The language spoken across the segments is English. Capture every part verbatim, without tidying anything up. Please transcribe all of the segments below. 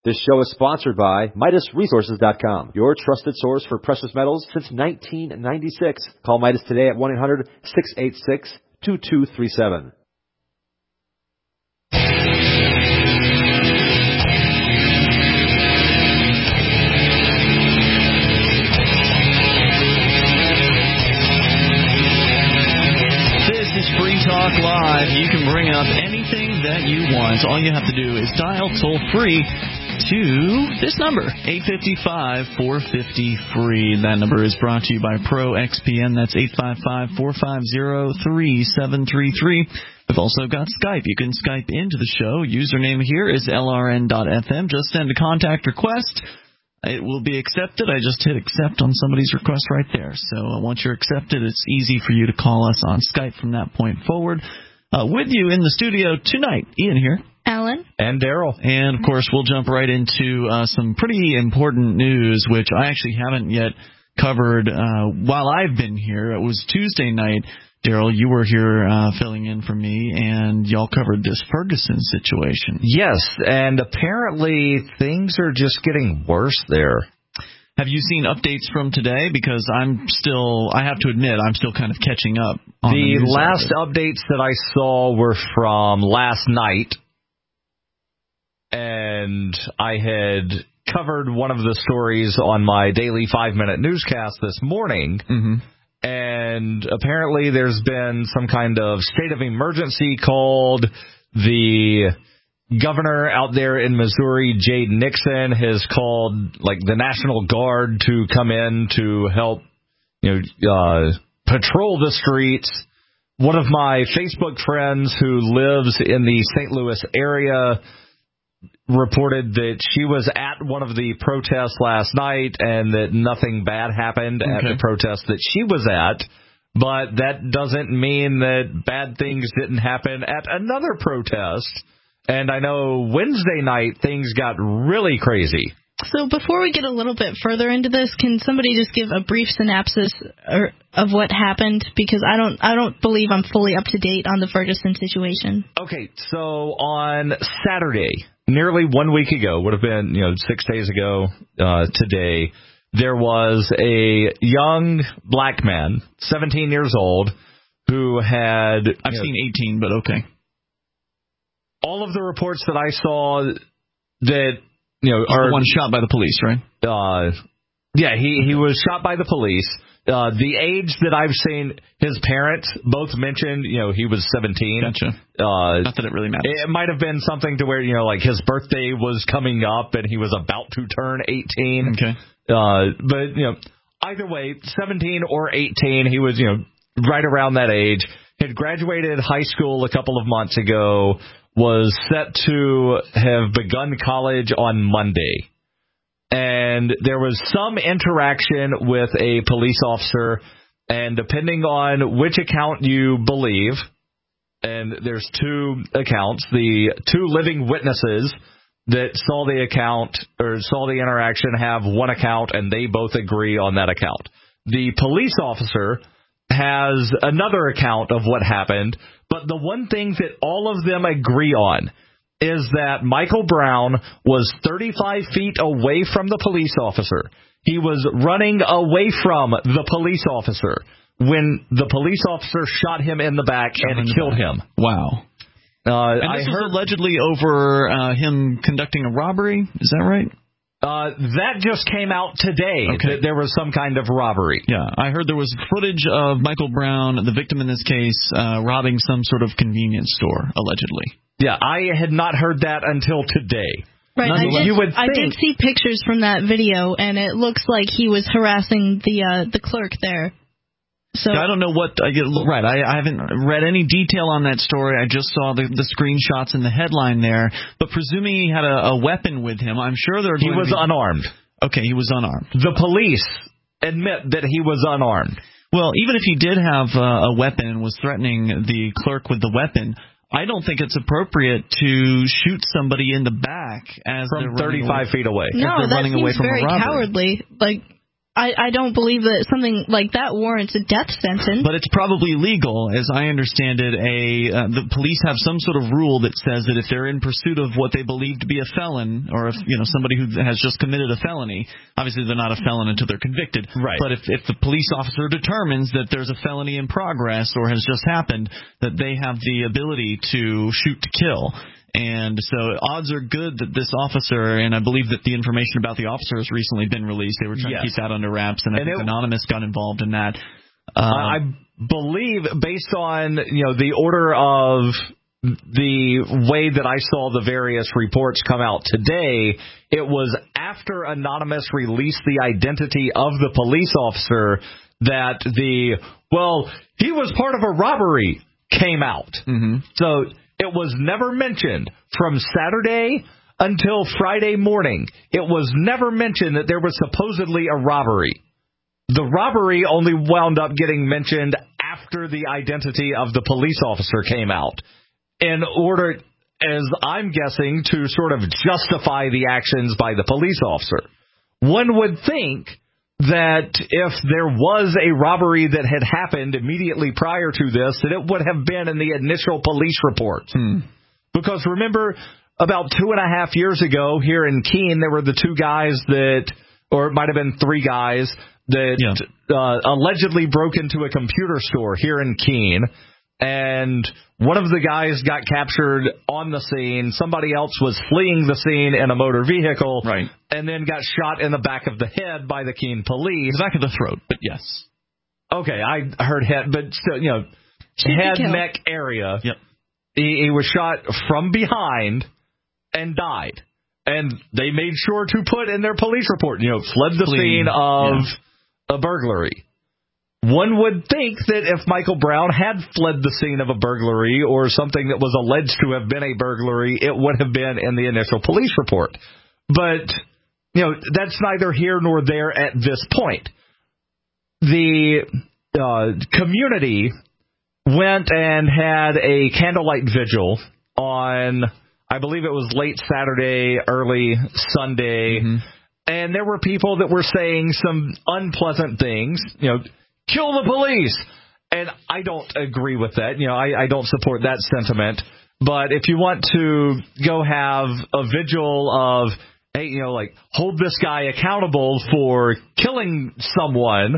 This show is sponsored by Midas Resources dot com, your trusted source for precious metals since nineteen ninety-six. Call Midas today at one eight hundred, six eight six, two two three seven. Free Talk Live. You can bring up anything that you want. All you have to do is dial toll free to this number, eight five five, four five zero, free. That number is brought to you by Pro X P N. That's eight five five, four five zero, three seven three three. We've also got Skype. You can Skype into the show. Username here is L R N dot F M. Just send a contact request. It will be accepted. I just hit accept on somebody's request right there. So once you're accepted, it's easy for you to call us on Skype from that point forward. Uh, with you in the studio tonight, Ian here. Alan. And Daryl. And, of course, we'll jump right into uh, some pretty important news, which I actually haven't yet covered uh, while I've been here. It was Tuesday night. Daryl, you were here uh, filling in for me, and y'all covered this Ferguson situation. Yes, and apparently things are just getting worse there. Have you seen updates from today? Because I'm still, I have to admit, I'm still kind of catching up on the, the news last updates that I saw were from last night, and I had covered one of the stories on my daily five-minute newscast this morning. Mm-hmm. And apparently there's been some kind of state of emergency called. The governor out there in Missouri, Jade Nixon, has called like the National Guard to come in to help, you know, uh, patrol the streets. One of my Facebook friends who lives in the Saint Louis area reported that she was at one of the protests last night and that nothing bad happened okay. at the protest that she was at, but that doesn't mean that bad things didn't happen at another protest. And I know Wednesday night things got really crazy. So before we get a little bit further into this, can somebody just give a brief synopsis or, of what happened? Because I don't I don't believe I'm fully up to date on the Ferguson situation. Okay, so on Saturday, nearly one week ago, would have been, you know, six days ago uh, today, there was a young black man, seventeen years old, who had... I've seen know, eighteen, but okay. All of the reports that I saw that, you know, are... The one shot by the police, right? Uh, yeah, he, he was shot by the police. Uh, the age that I've seen, his parents both mentioned, you know, he was seventeen. Gotcha. Uh, Not that it really matters. It might have been something to where, you know, like his birthday was coming up and he was about to turn eighteen. Okay. Uh, but, you know, either way, seventeen or eighteen, he was, you know, right around that age. Had graduated high school a couple of months ago, was set to have begun college on Monday. And there was some interaction with a police officer, and depending on which account you believe, and there's two accounts, the two living witnesses that saw the account or saw the interaction have one account, and they both agree on that account. The police officer has another account of what happened, but the one thing that all of them agree on is that Michael Brown was thirty-five feet away from the police officer. He was running away from the police officer when the police officer shot him in the back shot and killed back. him. Wow. Uh, and this I heard allegedly over uh, him conducting a robbery. Is that right? Uh, that just came out today, okay. that there was some kind of robbery. Yeah, I heard there was footage of Michael Brown, the victim in this case, uh, robbing some sort of convenience store, allegedly. Yeah, I had not heard that until today. Right, I did, you would I did see pictures from that video, and it looks like he was harassing the uh, the clerk there. So I don't know what I get right. I, I haven't read any detail on that story. I just saw the, the screenshots in the headline there. But presuming he had a, a weapon with him, I'm sure there. He was be... unarmed. Okay, he was unarmed. The police admit that he was unarmed. Well, even if he did have uh, a weapon and was threatening the clerk with the weapon, I don't think it's appropriate to shoot somebody in the back as from they're thirty-five feet away. No, that running seems away from very a cowardly. Like. I, I don't believe that something like that warrants a death sentence. But it's probably legal, as I understand it. A uh, the police have some sort of rule that says that if they're in pursuit of what they believe to be a felon, or if you know somebody who has just committed a felony, obviously they're not a felon until they're convicted. Right. But if if the police officer determines that there's a felony in progress or has just happened, that they have the ability to shoot to kill. And so odds are good that this officer, and I believe that the information about the officer has recently been released. They were trying yes. to keep that under wraps, and I and think it, Anonymous got involved in that. Uh, I believe, based on you know the order of the way that I saw the various reports come out today, it was after Anonymous released the identity of the police officer that the, well, he was part of a robbery came out. Mm-hmm. So it was never mentioned from Saturday until Friday morning. It was never mentioned that there was supposedly a robbery. The robbery only wound up getting mentioned after the identity of the police officer came out, in order, as I'm guessing, to sort of justify the actions by the police officer. One would think that if there was a robbery that had happened immediately prior to this, that it would have been in the initial police report. Hmm. Because remember, about two and a half years ago here in Keene, there were the two guys that, or it might have been three guys, that yeah. uh, allegedly broke into a computer store here in Keene. And one of the guys got captured on the scene. Somebody else was fleeing the scene in a motor vehicle. Right. And then got shot in the back of the head by the Keene police. The back of the throat, but yes. Okay, I heard head, but still, you know, Should head, neck area. Yep. He, he was shot from behind and died. And they made sure to put in their police report, you know, fled the Fleeing. scene of yeah. a burglary. One would think that if Michael Brown had fled the scene of a burglary or something that was alleged to have been a burglary, it would have been in the initial police report. But, you know, that's neither here nor there at this point. The uh, community went and had a candlelight vigil on, I believe it was late Saturday, early Sunday, mm-hmm. and there were people that were saying some unpleasant things, you know, kill the police. And I don't agree with that. You know, I, I don't support that sentiment. But if you want to go have a vigil of, hey, you know, like, hold this guy accountable for killing someone,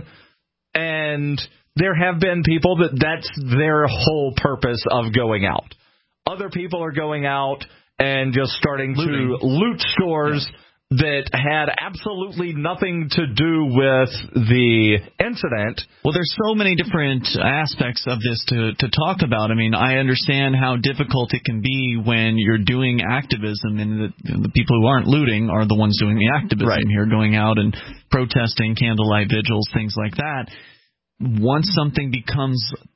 and there have been people that that's their whole purpose of going out. Other people are going out and just starting Looting. to loot stores yeah. that had absolutely nothing to do with the incident. Well, there's so many different aspects of this to, to talk about. I mean, I understand how difficult it can be when you're doing activism, and the, the people who aren't looting are the ones doing the activism right. here, going out and protesting, candlelight vigils, things like that. Once something becomes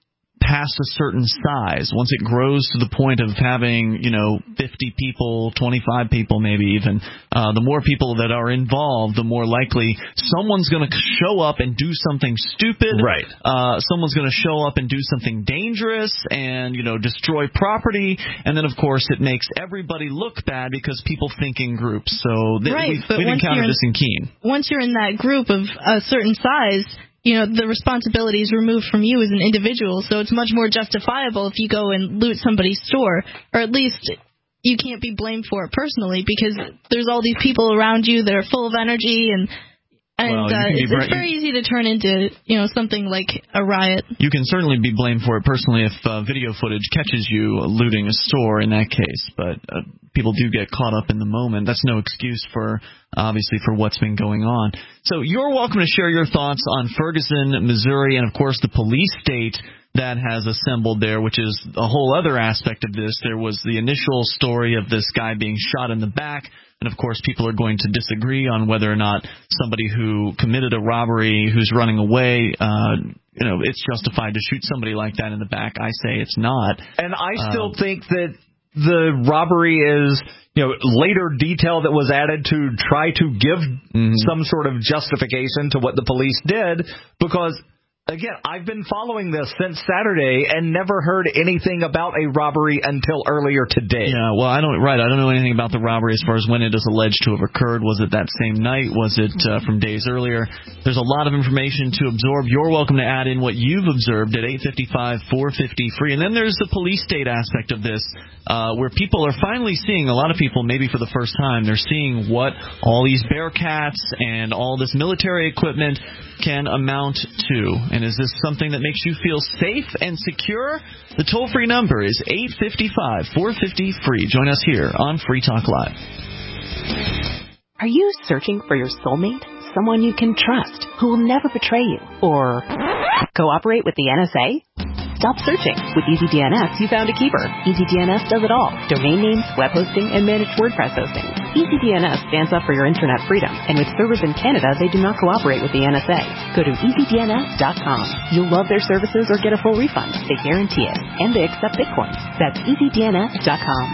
past a certain size, once it grows to the point of having, you know, fifty people, twenty-five people maybe even, uh, the more people that are involved, the more likely someone's going to show up and do something stupid. Right. Uh, someone's going to show up and do something dangerous and, you know, destroy property. And then, of course, it makes everybody look bad because people think in groups. So th- right, we've, but we've encountered in, this in Keene. Once you're in that group of a certain size, you know, the responsibility is removed from you as an individual, so it's much more justifiable if you go and loot somebody's store, or at least you can't be blamed for it personally because there's all these people around you that are full of energy, and and well, uh, it's, bra- it's very easy to turn into, you know, something like a riot. You can certainly be blamed for it personally if uh, video footage catches you looting a store in that case, but uh, people do get caught up in the moment. That's no excuse for, obviously, for what's been going on. So you're welcome to share your thoughts on Ferguson, Missouri, and, of course, the police state that has assembled there, which is a whole other aspect of this. There was the initial story of this guy being shot in the back. And, of course, people are going to disagree on whether or not somebody who committed a robbery who's running away, uh, you know, it's justified to shoot somebody like that in the back. I say it's not. And I still um, think that the robbery is, you know, later detail that was added to try to give mm-hmm. some sort of justification to what the police did, because Again, I've been following this since Saturday and never heard anything about a robbery until earlier today. Yeah, well, I don't right. I don't know anything about the robbery as far as when it is alleged to have occurred. Was it that same night? Was it uh, from days earlier? There's a lot of information to absorb. You're welcome to add in what you've observed at eight fifty-five, four fifty free. And then there's the police state aspect of this, uh, where people are finally seeing, a lot of people maybe for the first time, they're seeing what all these Bearcats and all this military equipment can amount to. And is this something that makes you feel safe and secure? The toll-free number is eight five five, four five zero, free. Join us here on Free Talk Live. Are you searching for your soulmate? Someone you can trust, who will never betray you, or cooperate with the N S A? Stop searching. With EasyDNS, you found a keeper. EasyDNS does it all. Domain names, web hosting, and managed WordPress hosting. EasyDNS stands up for your internet freedom, and with servers in Canada, they do not cooperate with the N S A. Go to easy D N S dot com. You'll love their services or get a full refund. They guarantee it, and they accept Bitcoin. That's easy D N S dot com.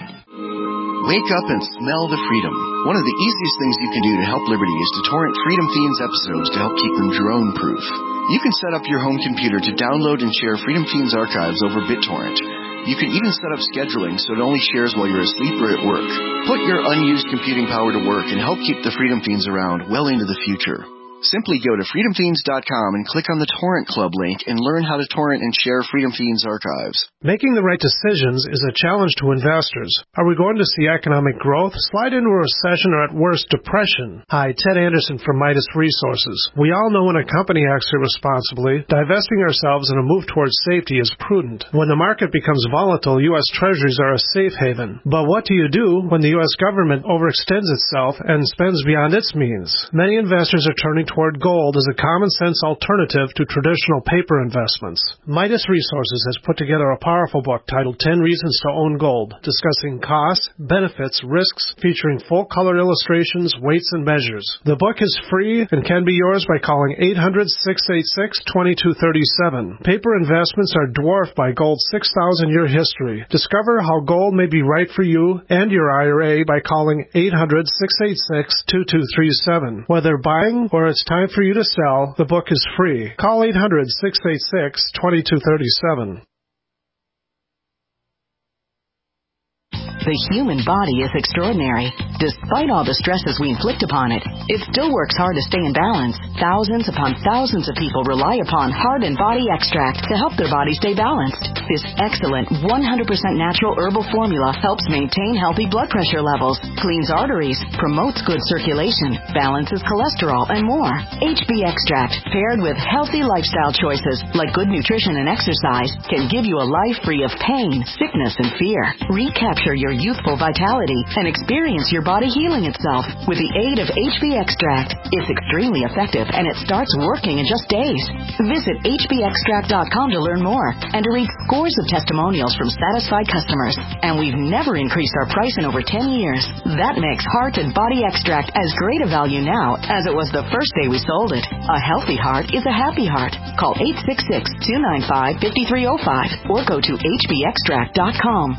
Wake up and smell the freedom. One of the easiest things you can do to help Liberty is to torrent Freedom Fiends episodes to help keep them drone-proof. You can set up your home computer to download and share Freedom Fiends archives over BitTorrent. You can even set up scheduling so it only shares while you're asleep or at work. Put your unused computing power to work and help keep the Freedom Fiends around well into the future. Simply go to freedom fiends dot com and click on the Torrent Club link and learn how to torrent and share Freedom Fiends archives. Making the right decisions is a challenge to investors. Are we going to see economic growth, slide into a recession, or at worst, depression? Hi, Ted Anderson from Midas Resources. We all know when a company acts irresponsibly, divesting ourselves in a move towards safety is prudent. When the market becomes volatile, U S Treasuries are a safe haven. But what do you do when the U S government overextends itself and spends beyond its means? Many investors are turning toward gold as a common-sense alternative to traditional paper investments. Midas Resources has put together a powerful book titled ten Reasons to Own Gold, discussing costs, benefits, risks, featuring full-color illustrations, weights, and measures. The book is free and can be yours by calling eight hundred, six eight six, two two three seven. Paper investments are dwarfed by gold's six thousand year history. Discover how gold may be right for you and your I R A by calling eight hundred, six eight six, two two three seven. Whether buying or it's time for you to sell, the book is free. Call eight hundred, six eight six, two two three seven. The human body is extraordinary. Despite all the stresses we inflict upon it, it still works hard to stay in balance. Thousands upon thousands of people rely upon Heart and Body Extract to help their body stay balanced. This excellent one hundred percent natural herbal formula helps maintain healthy blood pressure levels, cleans arteries, promotes good circulation, balances cholesterol, and more. H B Extract, paired with healthy lifestyle choices like good nutrition and exercise, can give you a life free of pain, sickness, and fear. Recapture your youthful vitality and experience your body healing itself with the aid of H B Extract. It's extremely effective and it starts working in just days. Visit H B extract dot com to learn more and to read scores of testimonials from satisfied customers. And we've never increased our price in over ten years. That makes Heart and Body Extract as great a value now as it was the first day we sold it. A healthy heart is a happy heart. Call eight six six, two nine five, five three zero five or go to H B extract dot com.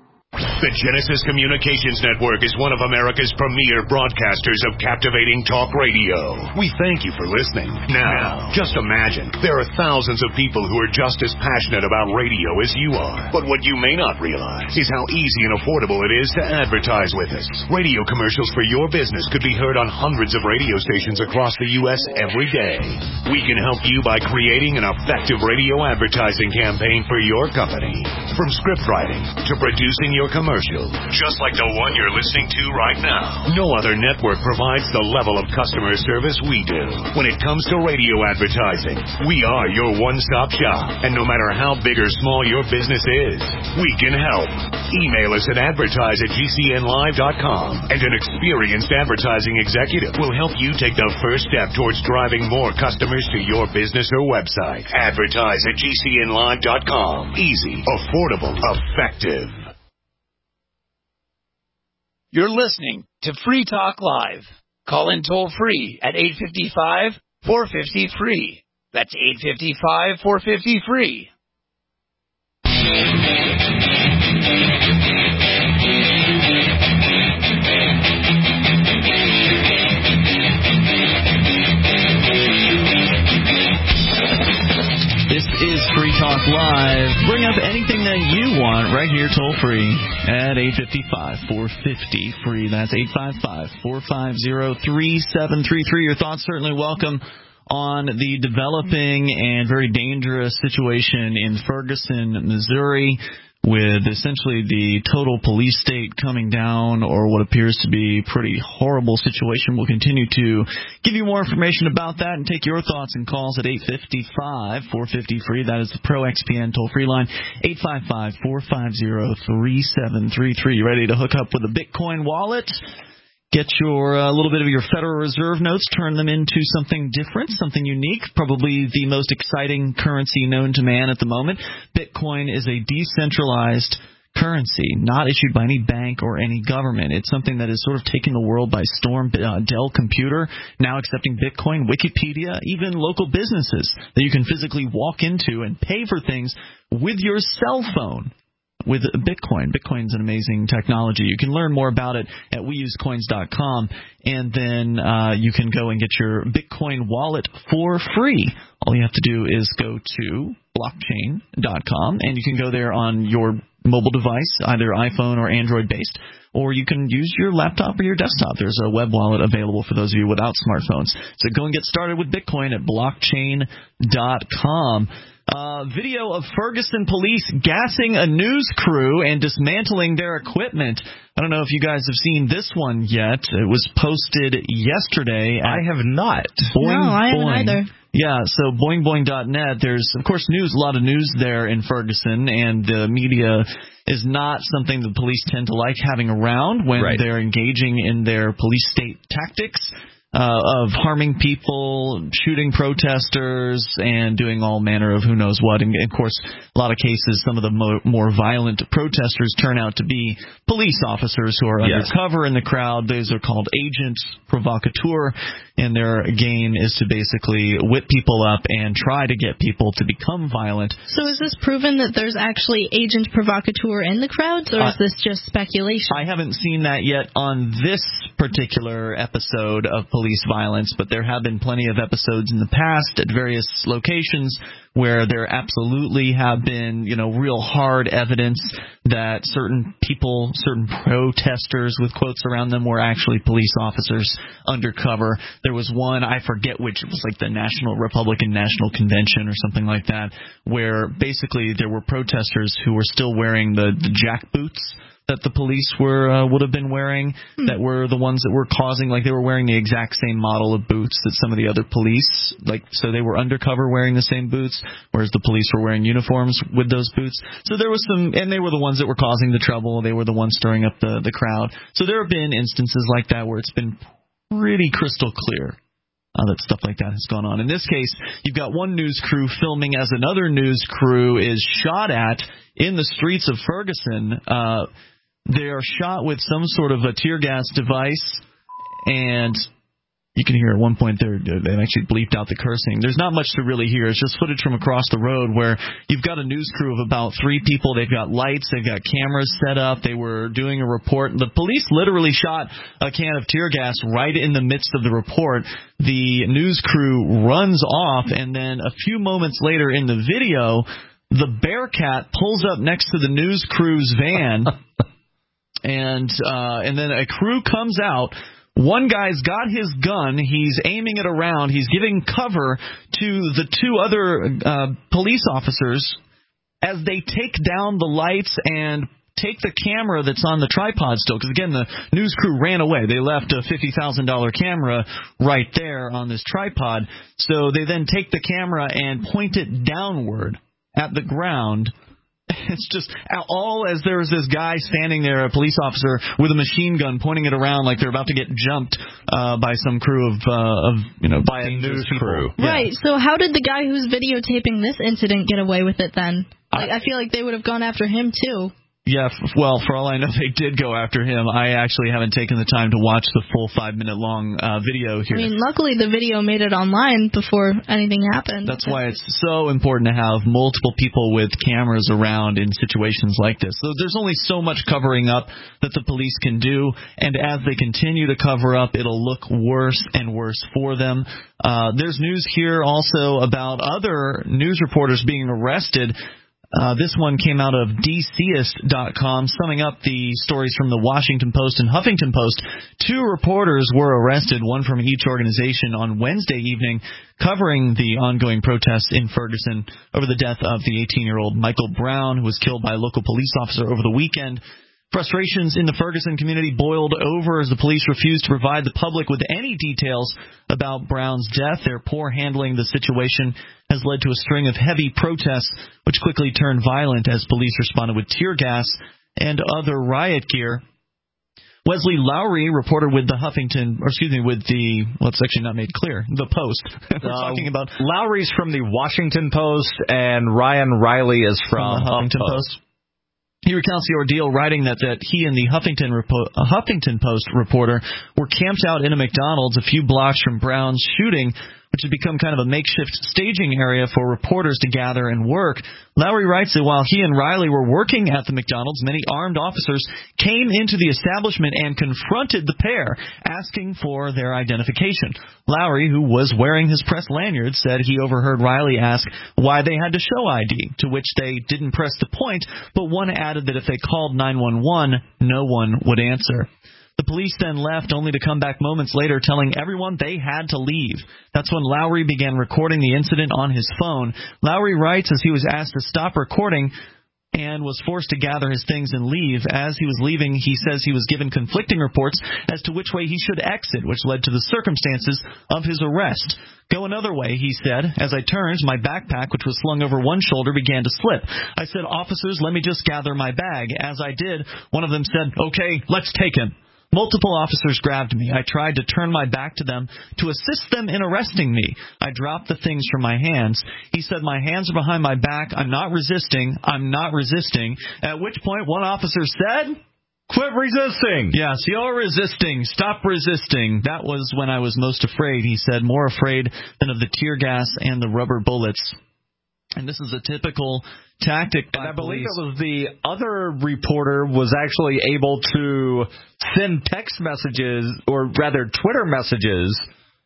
The Genesis Communications Network is one of America's premier broadcasters of captivating talk radio. We thank you for listening. Now, just imagine, there are thousands of people who are just as passionate about radio as you are. But what you may not realize is how easy and affordable it is to advertise with us. Radio commercials for your business could be heard on hundreds of radio stations across the U S every day. We can help you by creating an effective radio advertising campaign for your company. From script writing to producing your commercial, just like the one you're listening to right now. No other network provides the level of customer service we do. When it comes to radio advertising, we are your one-stop shop. And no matter how big or small your business is, we can help. Email us at advertise at G C N live dot com, and an experienced advertising executive will help you take the first step towards driving more customers to your business or website. Advertise at G C N live dot com. Easy, affordable, effective. You're listening to Free Talk Live. Call in toll free at eight five five, four five zero, free. That's eight five five, four five zero, free. Talk Live. Bring up anything that you want right here toll free at eight five five, four five zero, free. That's eight five five, four five zero, three seven three three. Your thoughts certainly welcome on the developing and very dangerous situation in Ferguson, Missouri, with essentially the total police state coming down, or what appears to be a pretty horrible situation. We'll continue to give you more information about that and take your thoughts and calls at eight five five, four five zero, free. That is the Pro X P N toll-free line, eight five five, four five zero, three seven three three. You ready to hook up with a Bitcoin wallet? Get your a uh, little bit of your Federal Reserve notes, turn them into something different, something unique, probably the most exciting currency known to man at the moment. Bitcoin is a decentralized currency, not issued by any bank or any government. It's something that is sort of taking the world by storm. Uh, Dell Computer now accepting Bitcoin, Wikipedia, even local businesses that you can physically walk into and pay for things with your cell phone. With Bitcoin. Bitcoin's an amazing technology. You can learn more about it at we use coins dot com, and then uh, you can go and get your Bitcoin wallet for free. All you have to do is go to blockchain dot com, and you can go there on your mobile device, either iPhone or Android-based, or you can use your laptop or your desktop. There's a web wallet available for those of you without smartphones. So go and get started with Bitcoin at blockchain dot com. Uh, video of Ferguson police gassing a news crew and dismantling their equipment. I don't know if you guys have seen this one yet. It was posted yesterday. At I have not. Boing, no, I haven't boing. either. Yeah, so boing boing dot net. There's, of course, news, a lot of news there in Ferguson, and the media is not something the police tend to like having around when right. they're engaging in their police state tactics. Uh, of harming people, shooting protesters, and doing all manner of who knows what. And, of course, a lot of cases, some of the mo- more violent protesters turn out to be police officers who are yes. undercover in the crowd. Those are called agents provocateur, and their game is to basically whip people up and try to get people to become violent. So is this proven that there's actually agent provocateur in the crowds, or uh, is this just speculation? I haven't seen that yet on this particular episode of police Police violence, but there have been plenty of episodes in the past at various locations where there absolutely have been, you know, real hard evidence that certain people, certain protesters with quotes around them were actually police officers undercover. There was one, I forget which, it was like the National Republican National Convention or something like that, where basically there were protesters who were still wearing the, the jack boots that the police were uh, would have been wearing, hmm. that were the ones that were causing, like they were wearing the exact same model of boots that some of the other police, like so they were undercover wearing the same boots, whereas the police were wearing uniforms with those boots. So there was some, and they were the ones that were causing the trouble. They were the ones stirring up the, the crowd. So there have been instances like that where it's been pretty crystal clear Uh, that stuff like that has gone on. In this case, you've got one news crew filming as another news crew is shot at in the streets of Ferguson. Uh, they are shot with some sort of a tear gas device, and you can hear at one point they're, they've actually bleeped out the cursing. There's not much to really hear. It's just footage from across the road where you've got a news crew of about three people. They've got lights. They've got cameras set up. They were doing a report. The police literally shot a can of tear gas right in the midst of the report. The news crew runs off, and then a few moments later in the video, the Bearcat pulls up next to the news crew's van, and uh, and then a crew comes out. One guy's got his gun. He's aiming it around. He's giving cover to the two other uh, police officers as they take down the lights and take the camera that's on the tripod still. Because, again, the news crew ran away. They left a fifty thousand dollars camera right there on this tripod. So they then take the camera and point it downward at the ground. It's just all as there was this guy standing there, a police officer with a machine gun, pointing it around like they're about to get jumped uh, by some crew of, uh, of you know, by a news crew. Yeah. Right. So how did the guy who's videotaping this incident get away with it then? Like, I feel like they would have gone after him too. Yeah, f- well, for all I know, they did go after him. I actually haven't taken the time to watch the full five-minute-long uh, video here. I mean, luckily the video made it online before anything happened. That's why it's so important to have multiple people with cameras around in situations like this. So there's only so much covering up that the police can do, and as they continue to cover up, it'll look worse and worse for them. Uh, there's news here also about other news reporters being arrested. Uh, this one came out of D C ist dot com, summing up the stories from the Washington Post and Huffington Post. Two reporters were arrested, one from each organization, on Wednesday evening, covering the ongoing protests in Ferguson over the death of the eighteen-year-old Michael Brown, who was killed by a local police officer over the weekend. Frustrations in the Ferguson community boiled over as the police refused to provide the public with any details about Brown's death. Their poor handling of the situation has led to a string of heavy protests, which quickly turned violent as police responded with tear gas and other riot gear. Wesley Lowery, reporter with the Huffington, or excuse me, with the, well, it's actually not made clear, the Post. We're uh, talking about Lowery's from the Washington Post, and Ryan Riley is from, from the Huffington Post. Post. He recounts the ordeal, writing that, that he and the Huffington, Repo- uh, Huffington Post reporter were camped out in a McDonald's a few blocks from Brown's shooting, which had become kind of a makeshift staging area for reporters to gather and work. Lowery writes that while he and Riley were working at the McDonald's, many armed officers came into the establishment and confronted the pair, asking for their identification. Lowery, who was wearing his press lanyard, said he overheard Riley ask why they had to show I D, to which they didn't press the point, but one added that if they called nine one one, no one would answer. The police then left, only to come back moments later telling everyone they had to leave. That's when Lowery began recording the incident on his phone. Lowery writes as he was asked to stop recording and was forced to gather his things and leave. As he was leaving, he says he was given conflicting reports as to which way he should exit, which led to the circumstances of his arrest. Go another way, he said. As I turned, my backpack, which was slung over one shoulder, began to slip. I said, officers, let me just gather my bag. As I did, one of them said, okay, let's take him. Multiple officers grabbed me. I tried to turn my back to them to assist them in arresting me. I dropped the things from my hands. He said, my hands are behind my back. I'm not resisting. I'm not resisting. At which point one officer said, quit resisting. Yes, you're resisting. Stop resisting. That was when I was most afraid, he said, more afraid than of the tear gas and the rubber bullets. And this is a typical tactic by and I believe police. it was the other reporter was actually able to send text messages, or rather Twitter messages,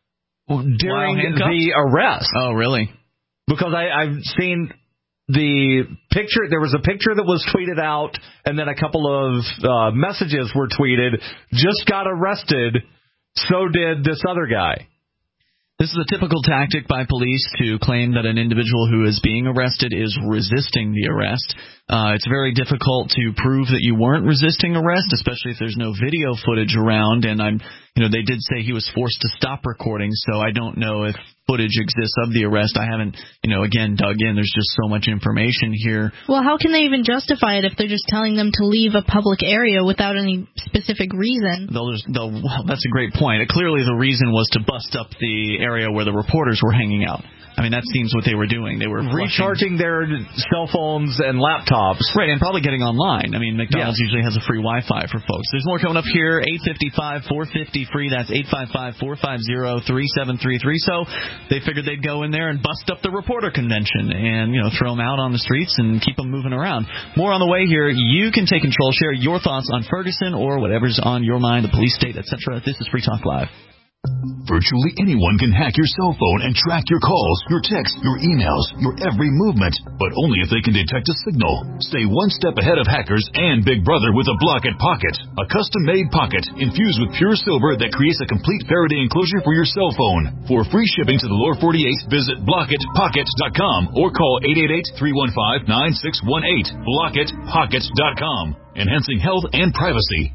during the arrest. Oh, really? Because I, I've seen the picture. There was a picture that was tweeted out, and then a couple of uh, messages were tweeted. Just got arrested. So did this other guy. This is a typical tactic by police to claim that an individual who is being arrested is resisting the arrest. Uh, it's very difficult to prove that you weren't resisting arrest, especially if there's no video footage around. And I'm, you know, they did say he was forced to stop recording, so I don't know if footage exists of the arrest. I haven't, you know, again, dug in. There's just so much information here. Well, how can they even justify it if they're just telling them to leave a public area without any specific reason? They'll just, they'll, well, that's a great point. Clearly the reason was to bust up the area where the reporters were hanging out. I mean, that seems what they were doing. They were recharging their cell phones and laptops. Right, and probably getting online. I mean, McDonald's yeah. usually has a free Wi-Fi for folks. There's more coming up here. eight five five, four five zero, free. That's eight five five, four five zero, three seven three three. So they figured they'd go in there and bust up the reporter convention and, you know, throw them out on the streets and keep them moving around. More on the way here. You can take control. Share your thoughts on Ferguson or whatever's on your mind, the police state, et cetera. This is Free Talk Live. Virtually anyone can hack your cell phone and track your calls, your texts, your emails, your every movement, but only if they can detect a signal. Stay one step ahead of hackers and Big Brother with a Blockit Pocket, a custom-made pocket infused with pure silver that creates a complete Faraday enclosure for your cell phone. For free shipping to the lower forty-eight, visit blockit pocket dot com or call eight eight eight, three one five, nine six one eight. blockit pocket dot com, enhancing health and privacy.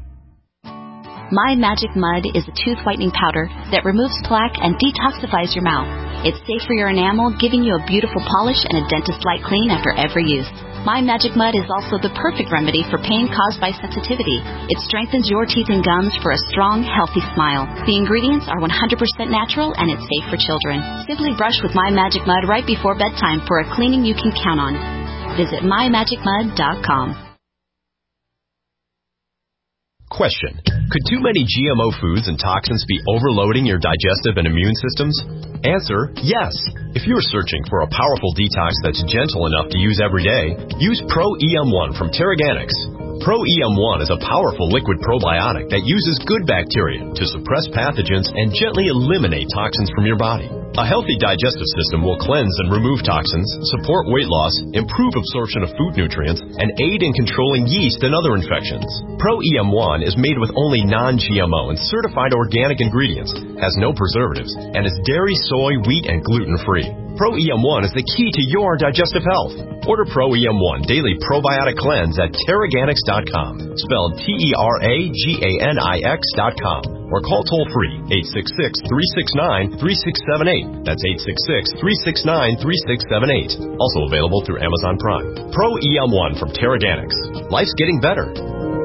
My Magic Mud is a tooth whitening powder that removes plaque and detoxifies your mouth. It's safe for your enamel, giving you a beautiful polish and a dentist-like clean after every use. My Magic Mud is also the perfect remedy for pain caused by sensitivity. It strengthens your teeth and gums for a strong, healthy smile. The ingredients are one hundred percent natural and it's safe for children. Simply brush with My Magic Mud right before bedtime for a cleaning you can count on. Visit my magic mud dot com. Question. Could too many G M O foods and toxins be overloading your digestive and immune systems? Answer, yes. If you're searching for a powerful detox that's gentle enough to use every day, use Pro E M one from Terraganics. Pro E M one is a powerful liquid probiotic that uses good bacteria to suppress pathogens and gently eliminate toxins from your body. A healthy digestive system will cleanse and remove toxins, support weight loss, improve absorption of food nutrients, and aid in controlling yeast and other infections. Pro E M one is made with only non-G M O and certified organic ingredients, has no preservatives, and is dairy, soy, wheat, and gluten-free. Pro E M one is the key to your digestive health. Order Pro E M one Daily Probiotic Cleanse at Terraganics dot com, spelled T E R A G A N I X dot com, or call toll-free eight six six, three six nine, three six seven eight. That's eight six six, three six nine, three six seven eight. Also available through Amazon Prime. Pro E M one from Terraganics. Life's getting better.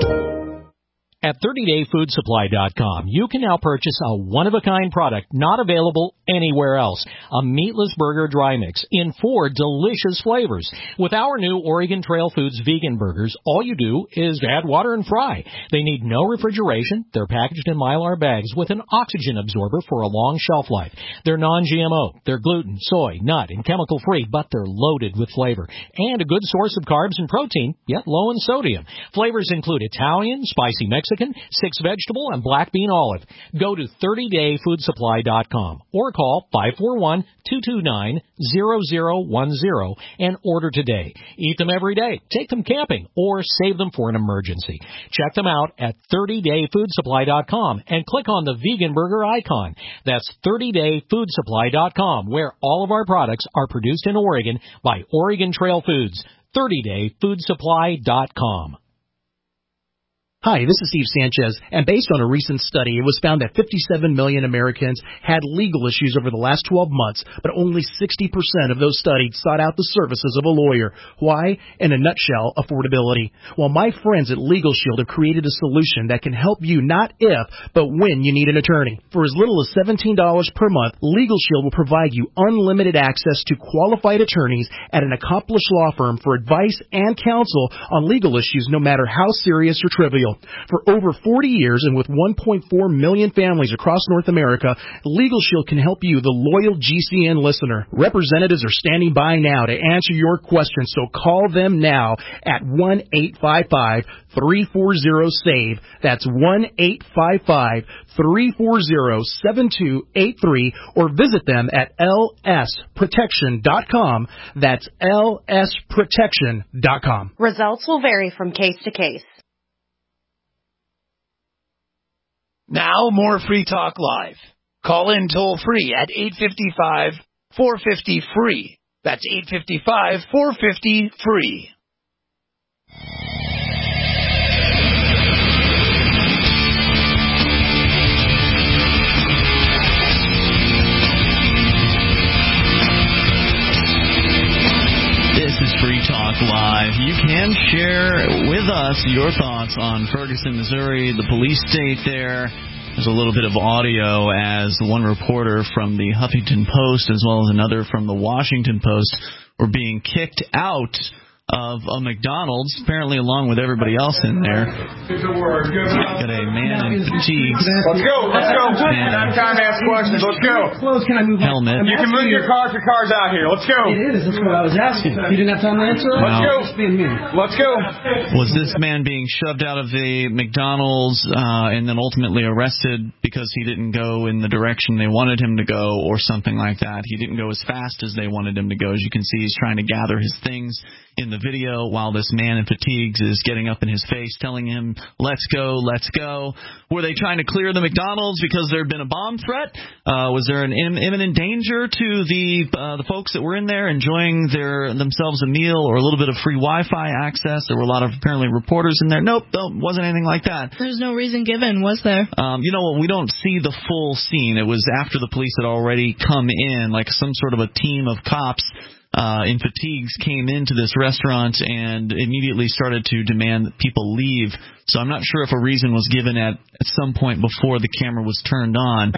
At thirty day food supply dot com, you can now purchase a one-of-a-kind product not available anywhere else. A meatless burger dry mix in four delicious flavors. With our new Oregon Trail Foods vegan burgers, all you do is add water and fry. They need no refrigeration. They're packaged in Mylar bags with an oxygen absorber for a long shelf life. They're non-G M O. They're gluten, soy, nut, and chemical-free, but they're loaded with flavor. And a good source of carbs and protein, yet low in sodium. Flavors include Italian, spicy Mexican, six vegetable, and black bean olive. Go to thirty day food supply dot com or call five four one, two two nine, zero zero one zero and order today. Eat them every day, take them camping, or save them for an emergency. Check them out at thirty day food supply dot com and click on the vegan burger icon. That's thirty day food supply dot com, where all of our products are produced in Oregon by Oregon Trail Foods. thirty day food supply dot com. Hi, this is Steve Sanchez, and based on a recent study, it was found that fifty-seven million Americans had legal issues over the last twelve months, but only sixty percent of those studied sought out the services of a lawyer. Why? In a nutshell, affordability. Well, my friends at Legal Shield have created a solution that can help you not if, but when you need an attorney. For as little as seventeen dollars per month, Legal Shield will provide you unlimited access to qualified attorneys at an accomplished law firm for advice and counsel on legal issues, no matter how serious or trivial. For over forty years and with one point four million families across North America, Legal Shield can help you, the loyal G C N listener. Representatives are standing by now to answer your questions, so call them now at one eight five five, three four zero, S A V E. That's one eight five five, three four zero, seven two eight three, or visit them at L S protection dot com. That's L S protection dot com. Results will vary from case to case. Now more Free Talk Live. Call in toll free at eight five five, four five zero, free. That's eight five five, four five zero, free. This is Free Talk Live. You can share with us your thoughts on Ferguson, Missouri, the police state there. There's a little bit of audio as one reporter from the Huffington Post as well as another from the Washington Post were being kicked out of a McDonald's, apparently along with everybody else in there. Got a man in fatigues. Let's go, let's go. Not time to ask questions. Let's go. Close, can I move Helmet. You can move your cars. Your car's out here. Let's go. It is. That's what I was asking. You didn't have time to answer? Let's no. go. Let's go. Was this man being shoved out of the McDonald's uh, and then ultimately arrested because he didn't go in the direction they wanted him to go or something like that? He didn't go as fast as they wanted him to go. As you can see, he's trying to gather his things in the video while this man in fatigues is getting up in his face telling him, let's go, let's go. Were they trying to clear the McDonald's because there had been a bomb threat? Uh, was there an im- imminent danger to the uh, the folks that were in there enjoying their themselves a meal or a little bit of free Wi-Fi access? There were a lot of apparently reporters in there. Nope, nope, wasn't anything like that. There's no reason given, was there? Um, you know what? We don't see the full scene. It was after the police had already come in, like some sort of a team of cops uh, in fatigues came into this restaurant and immediately started to demand that people leave. So I'm not sure if a reason was given at, at some point before the camera was turned on.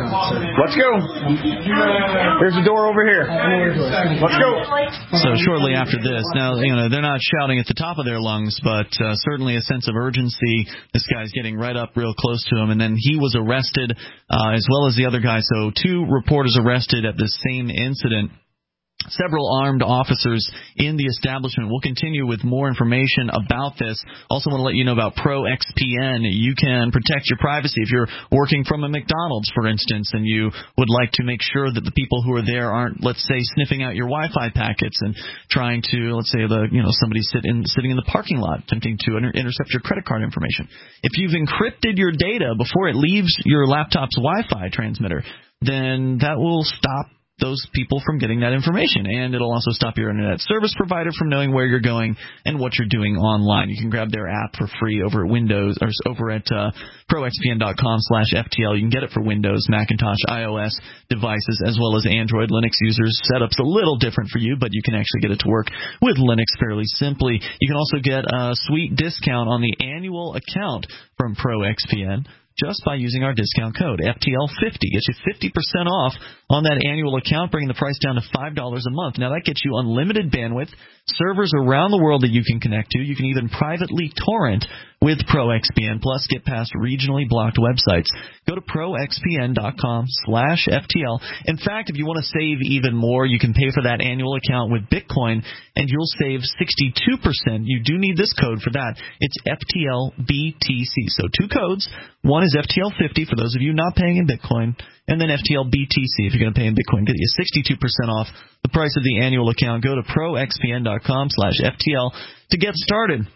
Let's go. There's a door over here. Let's go. So shortly after this, now, you know, they're not shouting at the top of their lungs, but uh, certainly a sense of urgency. This guy's getting right up real close to him, and then he was arrested uh, as well as the other guy. So two reporters arrested at the same incident. Several armed officers in the establishment. We'll continue with more information about this. Also want to let you know about Pro X P N. You can protect your privacy if you're working from a McDonald's, for instance, and you would like to make sure that the people who are there aren't, let's say, sniffing out your Wi-Fi packets and trying to, let's say, the you know somebody sit in, sitting in the parking lot attempting to inter- intercept your credit card information. If you've encrypted your data before it leaves your laptop's Wi-Fi transmitter, then that will stop those people from getting that information, and it'll also stop your internet service provider from knowing where you're going and what you're doing online. You can grab their app for free over at Windows or over at uh, pro x p n dot com slash f t l. You can get it for Windows, Macintosh, iOS devices, as well as Android, Linux users. Setup's a little different for you, but you can actually get it to work with Linux fairly simply. You can also get a sweet discount on the annual account from Pro X P N. Just by using our discount code, F T L fifty. Gets you fifty percent off on that annual account, bringing the price down to five dollars a month. Now, that gets you unlimited bandwidth, servers around the world that you can connect to. You can even privately torrent with Pro X P N, plus get past regionally blocked websites. Go to pro x p n dot com slash F T L. In fact, if you want to save even more, you can pay for that annual account with Bitcoin, and you'll save sixty-two percent. You do need this code for that. It's F T L B T C. So two codes. One is F T L fifty for those of you not paying in Bitcoin, and then F T L B T C if you're going to pay in Bitcoin. Get you sixty-two percent off the price of the annual account. Go to pro x p n dot com slash F T L to get started.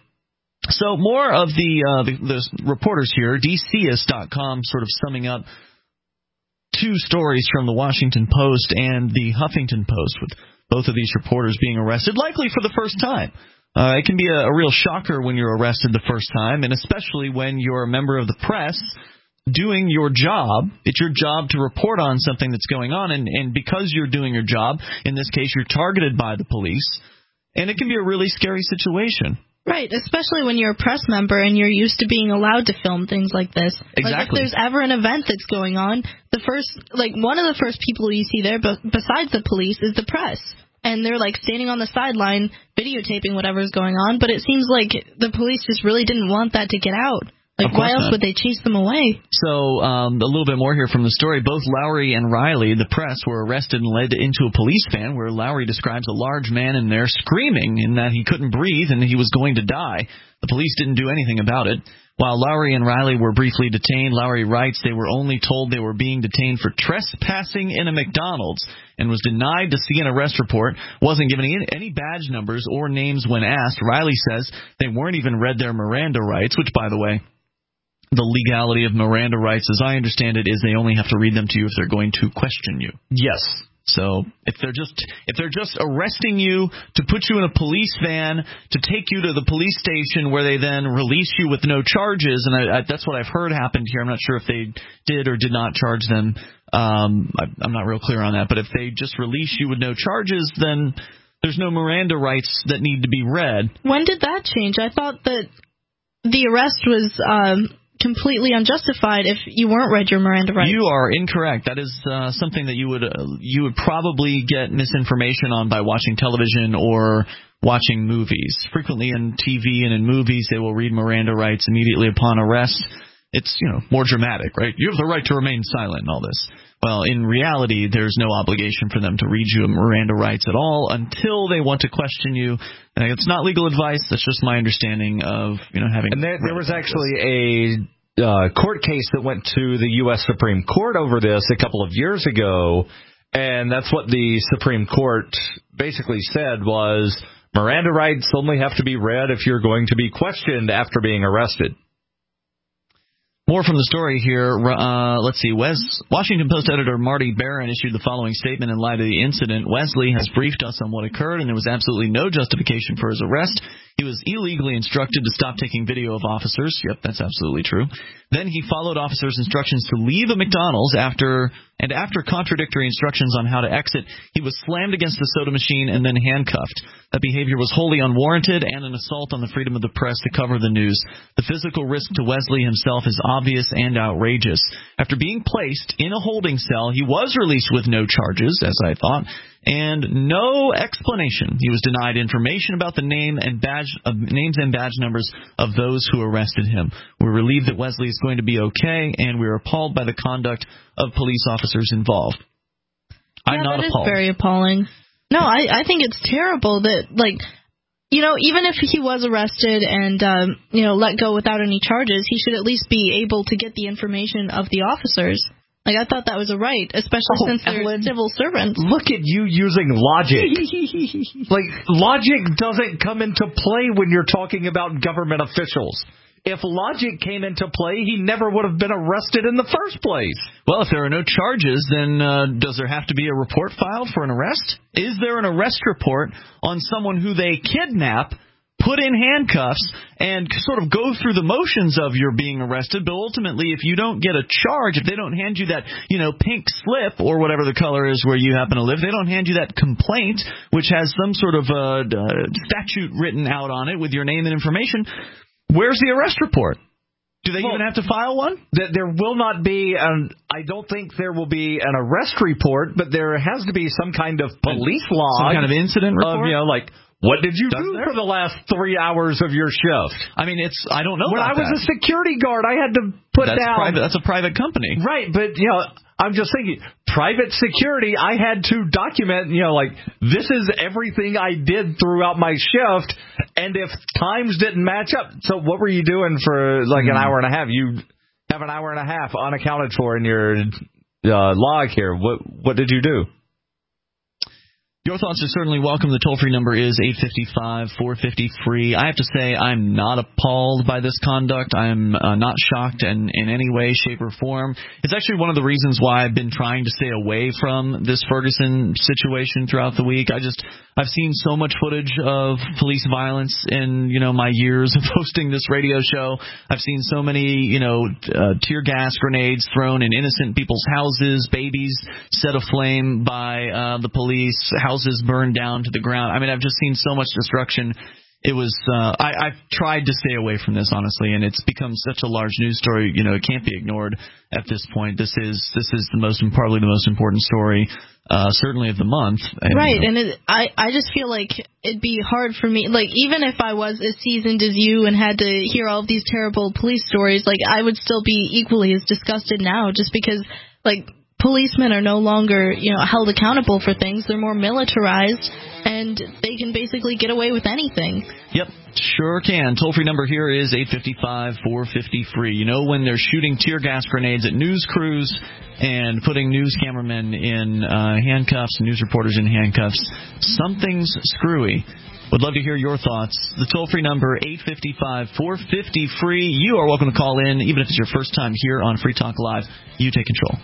So more of the, uh, the, the reporters here, D C S dot com sort of summing up two stories from the Washington Post and the Huffington Post, with both of these reporters being arrested, likely for the first time. Uh, it can be a, a real shocker when you're arrested the first time, and especially when you're a member of the press doing your job. It's your job to report on something that's going on, and, and because you're doing your job, in this case, you're targeted by the police, and it can be a really scary situation. Right, especially when you're a press member and you're used to being allowed to film things like this. Exactly. Like if there's ever an event that's going on, the first, like one of the first people you see there, but besides the police, is the press. And they're like standing on the sideline videotaping whatever's going on, but it seems like the police just really didn't want that to get out. Like, why else not. Would they chase them away? So, um, a little bit more here from the story. Both Lowry and Riley, the press, were arrested and led into a police van where Lowry describes a large man in there screaming in that he couldn't breathe and he was going to die. The police didn't do anything about it. While Lowry and Riley were briefly detained, Lowry writes they were only told they were being detained for trespassing in a McDonald's and was denied to see an arrest report, wasn't given any, any badge numbers or names when asked. Riley says they weren't even read their Miranda rights, which, by the way, the legality of Miranda rights, as I understand it, is they only have to read them to you if they're going to question you. Yes. So if they're just if they're just arresting you to put you in a police van to take you to the police station where they then release you with no charges, and I, I, that's what I've heard happened here. I'm not sure if they did or did not charge them. Um, I, I'm not real clear on that. But if they just release you with no charges, then there's no Miranda rights that need to be read. When did that change? I thought that the arrest was um, completely unjustified if you weren't read your Miranda rights. You are incorrect. That is uh, something that you would uh, you would probably get misinformation on by watching television or watching movies. Frequently in T V and in movies, they will read Miranda rights immediately upon arrest. It's, you know, more dramatic, right? You have the right to remain silent and all this. Well, in reality, there's no obligation for them to read you Miranda rights at all until they want to question you. And it's not legal advice. That's just my understanding of, you know, having. And there, there was actually a uh, court case that went to the U S Supreme Court over this a couple of years ago, and that's what the Supreme Court basically said was Miranda rights only have to be read if you're going to be questioned after being arrested. More from the story here. Uh, let's see. Wes, Washington Post editor Marty Barron issued the following statement in light of the incident. Wesley has briefed us on what occurred, and there was absolutely no justification for his arrest. He was illegally instructed to stop taking video of officers. Yep, that's absolutely true. Then he followed officers' instructions to leave a McDonald's after and after contradictory instructions on how to exit, he was slammed against the soda machine and then handcuffed. That behavior was wholly unwarranted and an assault on the freedom of the press to cover the news. The physical risk to Wesley himself is obvious and outrageous. After being placed in a holding cell, he was released with no charges, as I thought, and no explanation. He was denied information about the name and badge, uh, names and badge numbers of those who arrested him. We're relieved that Wesley is going to be okay, and we're appalled by the conduct of police officers involved. Yeah, I'm not that appalled. Is very appalling. No, I, I think it's terrible that, like, you know, even if he was arrested and, um, you know, let go without any charges, he should at least be able to get the information of the officers. Like, I thought that was a right, especially oh, since they're Ellen, civil servants. Look at you using logic. Like, logic doesn't come into play when you're talking about government officials. If logic came into play, he never would have been arrested in the first place. Well, if there are no charges, then uh, does there have to be a report filed for an arrest? Is there an arrest report on someone who they kidnap, put in handcuffs, and sort of go through the motions of your being arrested, but ultimately if you don't get a charge, if they don't hand you that, you know, pink slip or whatever the color is where you happen to live, they don't hand you that complaint, which has some sort of uh, uh, statute written out on it with your name and information, where's the arrest report? Do they well, even have to file one? Th- there will not be, an, I don't think there will be an arrest report, but there has to be some kind of police log. Some kind of incident report? Of, you know, like, what did you Does do there? for the last three hours of your shift? I mean, it's, I don't know When about I was that. a security guard, I had to put that's down. Private, that's a private company. Right, but, you know, I'm just thinking, private security, I had to document, you know, like, this is everything I did throughout my shift, and if times didn't match up, so what were you doing for, like, an hour and a half? You have an hour and a half unaccounted for in your uh, log here. What What did you do? Your thoughts are certainly welcome. The toll-free number is eight five five, four five zero, free. I have to say I'm not appalled by this conduct. I'm uh, not shocked in, in any way, shape, or form. It's actually one of the reasons why I've been trying to stay away from this Ferguson situation throughout the week. I just I've seen so much footage of police violence in, you know, my years of hosting this radio show. I've seen so many, you know, uh, tear gas grenades thrown in innocent people's houses, babies set aflame by uh, the police, houses burned down to the ground. I mean, I've just seen so much destruction. It was, uh, I, I've tried to stay away from this, honestly, and it's become such a large news story, you know, it can't be ignored at this point. This is, this is the most, probably the most important story, uh, certainly of the month. And, right, you know, and it, I, I just feel like it'd be hard for me, like, even if I was as seasoned as you and had to hear all of these terrible police stories, like, I would still be equally as disgusted now, just because, like, policemen are no longer, you know, held accountable for things. They're more militarized, and they can basically get away with anything. Yep, sure can. Toll-free number here is eight five five, four five zero, free. You know, when they're shooting tear gas grenades at news crews and putting news cameramen in uh, handcuffs, news reporters in handcuffs, something's screwy. Would love to hear your thoughts. The toll-free number, eight five five, four five zero, free. You are welcome to call in, even if it's your first time here on Free Talk Live. You take control.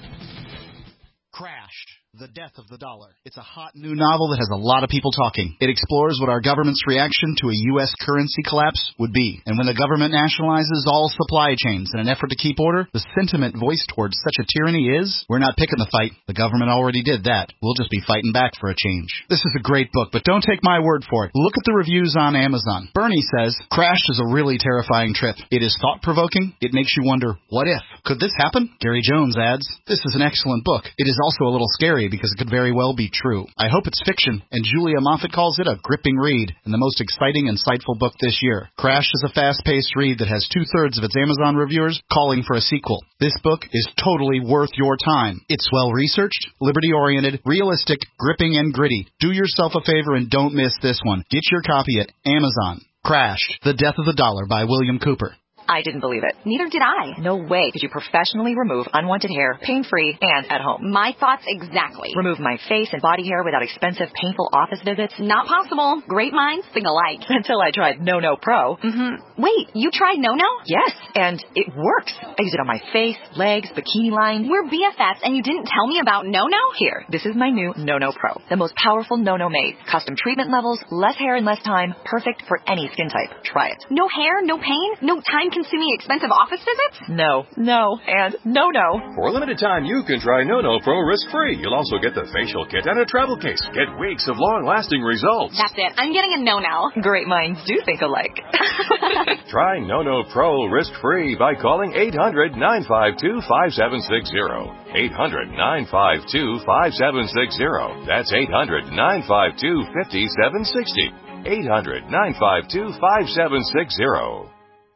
Crashed. The Death of the Dollar. It's a hot new novel that has a lot of people talking. It explores what our government's reaction to a U S currency collapse would be. And when the government nationalizes all supply chains in an effort to keep order, the sentiment voiced towards such a tyranny is, we're not picking the fight. The government already did that. We'll just be fighting back for a change. This is a great book, but don't take my word for it. Look at the reviews on Amazon. Bernie says, Crashed is a really terrifying trip. It is thought-provoking. It makes you wonder, what if? Could this happen? Gary Jones adds, this is an excellent book. It is also a little scary because it could very well be true. I hope it's fiction, and Julia Moffat calls it a gripping read and the most exciting, insightful book this year. Crashed is a fast-paced read that has two-thirds of its Amazon reviewers calling for a sequel. This book is totally worth your time. It's well-researched, liberty-oriented, realistic, gripping, and gritty. Do yourself a favor and don't miss this one. Get your copy at Amazon. Crashed, The Death of the Dollar by William Cooper. I didn't believe it. Neither did I. No way could you professionally remove unwanted hair, pain-free, and at home. My thoughts exactly. Remove my face and body hair without expensive, painful office visits? Not possible. Great minds think alike. Until I tried No No Pro. Mm-hmm. Wait, you tried No No? Yes, and it works. I use it on my face, legs, bikini line. We're B F Fs, and you didn't tell me about No No? Here, this is my new No No Pro. The most powerful No No made. Custom treatment levels, less hair in less time. Perfect for any skin type. Try it. No hair, no pain, no time time-consuming, expensive office visits? No, no, and no, no. For a limited time, you can try NoNo Pro risk-free. You'll also get the facial kit and a travel case. Get weeks of long-lasting results. That's it. I'm getting a no-no. Great minds do think alike. Try NoNo Pro risk-free by calling eight hundred, nine five two, five seven six zero. eight hundred, nine five two, five seven six zero. That's eight hundred, nine five two, five seven six zero. eight hundred, nine five two, five seven six zero.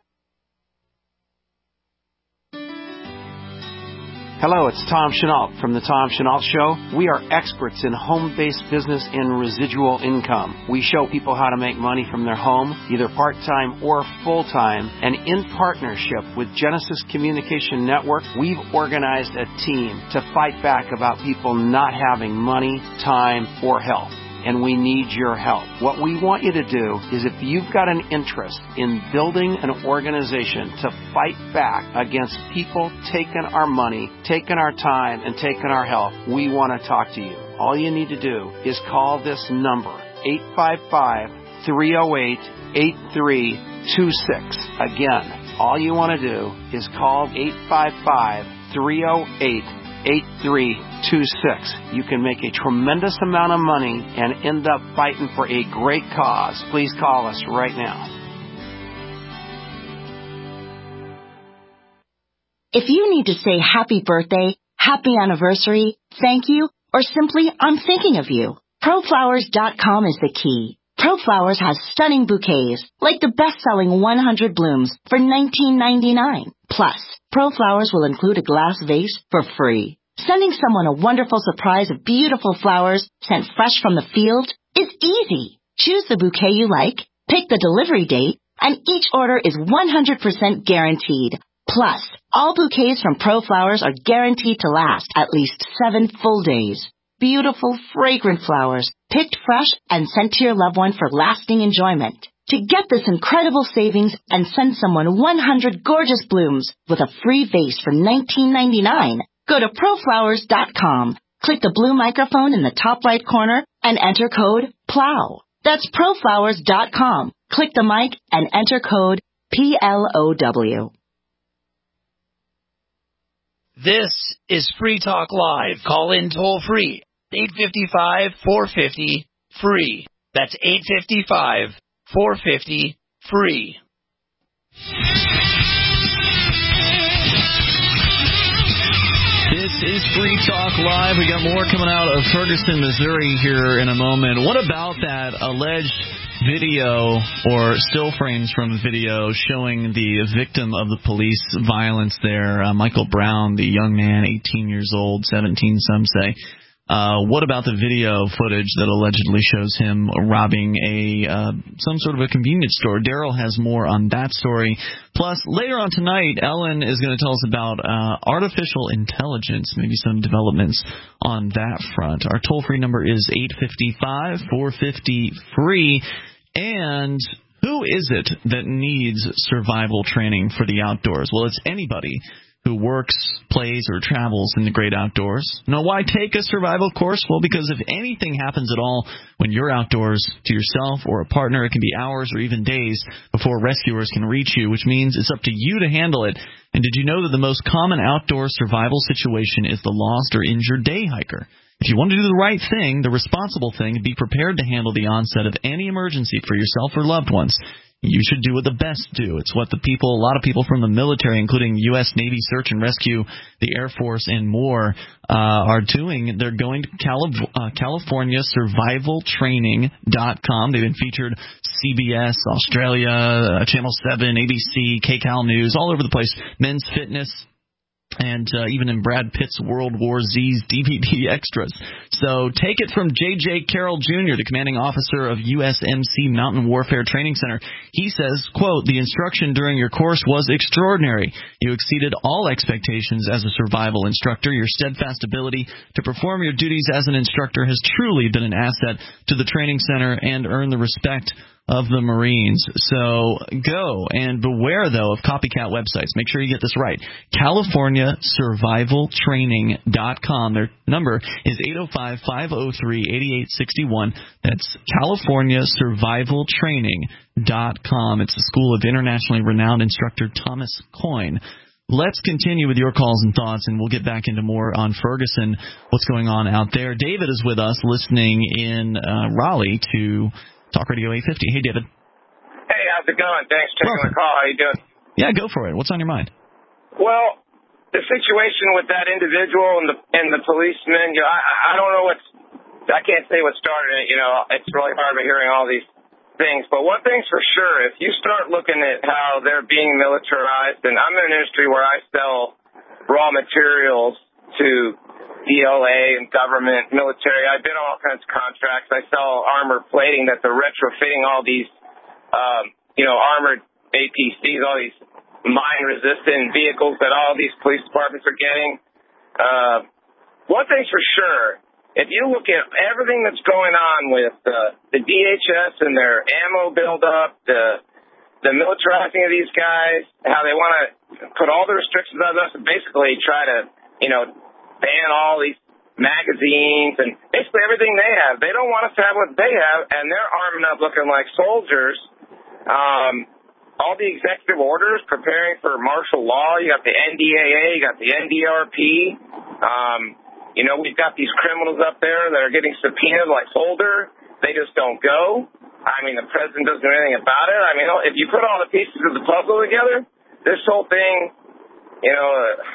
Hello, it's Tom Chenault from The Tom Chenault Show. We are experts in home-based business and residual income. We show people how to make money from their home, either part-time or full-time. And in partnership with Genesis Communication Network, we've organized a team to fight back about people not having money, time, or health. And we need your help. What we want you to do is, if you've got an interest in building an organization to fight back against people taking our money, taking our time, and taking our health, we want to talk to you. All you need to do is call this number, eight five five, three oh eight, eight three two six. Again, all you want to do is call eight five five, three oh eight, eight three two six. You can make a tremendous amount of money and end up fighting for a great cause. Please call us right now. If you need to say happy birthday, happy anniversary, thank you, or simply I'm thinking of you, pro flowers dot com is the key. ProFlowers has stunning bouquets, like the best-selling one hundred blooms for nineteen ninety-nine. Plus, ProFlowers will include a glass vase for free. Sending someone a wonderful surprise of beautiful flowers sent fresh from the field is easy. Choose the bouquet you like, pick the delivery date, and each order is one hundred percent guaranteed. Plus, all bouquets from ProFlowers are guaranteed to last at least seven full days. Beautiful, fragrant flowers, picked fresh and sent to your loved one for lasting enjoyment. To get this incredible savings and send someone one hundred gorgeous blooms with a free vase for nineteen ninety-nine, go to pro flowers dot com. Click the blue microphone in the top right corner and enter code PLOW. That's pro flowers dot com. Click the mic and enter code P L O W. This is Free Talk Live. Call in toll free. eight five five, four five zero, free. That's eight five five, four five zero, free. This is Free Talk Live. We got more coming out of Ferguson, Missouri here in a moment. What about that alleged video or still frames from the video showing the victim of the police violence there, uh, Michael Brown, the young man, eighteen years old, seventeen some say. Uh, what about the video footage that allegedly shows him robbing a uh, some sort of a convenience store? Daryl has more on that story. Plus, later on tonight, Ellen is going to tell us about uh, artificial intelligence, maybe some developments on that front. Our toll-free number is eight five five, four five zero, free. And who is it that needs survival training for the outdoors? Well, it's anybody who works, plays, or travels in the great outdoors. Now, why take a survival course? Well, because if anything happens at all when you're outdoors to yourself or a partner, it can be hours or even days before rescuers can reach you, which means it's up to you to handle it. And did you know that the most common outdoor survival situation is the lost or injured day hiker? If you want to do the right thing, the responsible thing, and be prepared to handle the onset of any emergency for yourself or loved ones, you should do what the best do. It's what the people, a lot of people from the military, including U S Navy Search and Rescue, the Air Force, and more, uh, are doing. They're going to Cali- uh, California Survival Training dot com. They've been featured C B S, Australia, uh, Channel seven, A B C, K C A L News, all over the place. Men's Fitness. And uh, even in Brad Pitt's World War Z's D V D extras. So take it from J J Carroll Junior, the commanding officer of U S M C Mountain Warfare Training Center. He says, quote, "The instruction during your course was extraordinary. You exceeded all expectations as a survival instructor. Your steadfast ability to perform your duties as an instructor has truly been an asset to the training center and earned the respect of the Marines. So go and beware, though, of copycat websites. Make sure you get this right. California Survival Training dot com. Their number is eight oh five, five oh three, eight eight six one. That's California Survival Training dot com. It's the school of internationally renowned instructor Thomas Coyne. Let's continue with your calls and thoughts, and we'll get back into more on Ferguson, what's going on out there. David is with us, listening in uh, Raleigh to Talk Radio eight fifty. Hey, David. Hey, how's it going? Thanks for taking Welcome. the call. How you doing? Yeah, go for it. What's on your mind? Well, the situation with that individual and the and the policeman, you know, I, I don't know what's, I can't say what started it. You know, it's really hard to hearing all these things. But one thing's for sure, if you start looking at how they're being militarized, and I'm in an industry where I sell raw materials to D L A and government, military. I've been on all kinds of contracts. I sell armor plating that they're retrofitting all these, um, you know, armored A P Cs, all these mine-resistant vehicles that all these police departments are getting. Uh, one thing's for sure, if you look at everything that's going on with uh, the D H S and their ammo buildup, the the militarizing of these guys, how they want to put all the restrictions on us and basically try to, you know, ban all these magazines and basically everything they have. They don't want us to have what they have, and they're arming up looking like soldiers. Um, all the executive orders preparing for martial law. You got the N D A A, you got the N D R P. Um, you know, we've got these criminals up there that are getting subpoenaed like Holder. They just don't go. I mean, the president doesn't do anything about it. I mean, if you put all the pieces of the puzzle together, this whole thing, you know,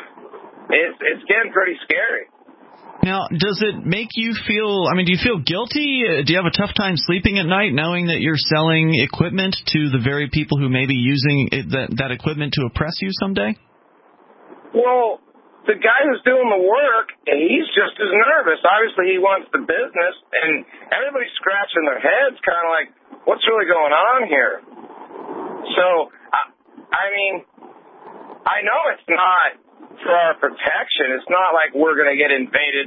It's, it's getting pretty scary. Now, does it make you feel, I mean, do you feel guilty? Do you have a tough time sleeping at night knowing that you're selling equipment to the very people who may be using it, that, that equipment to oppress you someday? Well, the guy who's doing the work, he's just as nervous. Obviously, he wants the business, and everybody's scratching their heads kind of like, what's really going on here? So, I, I mean, I know it's not for our protection. It's not like we're going to get invaded.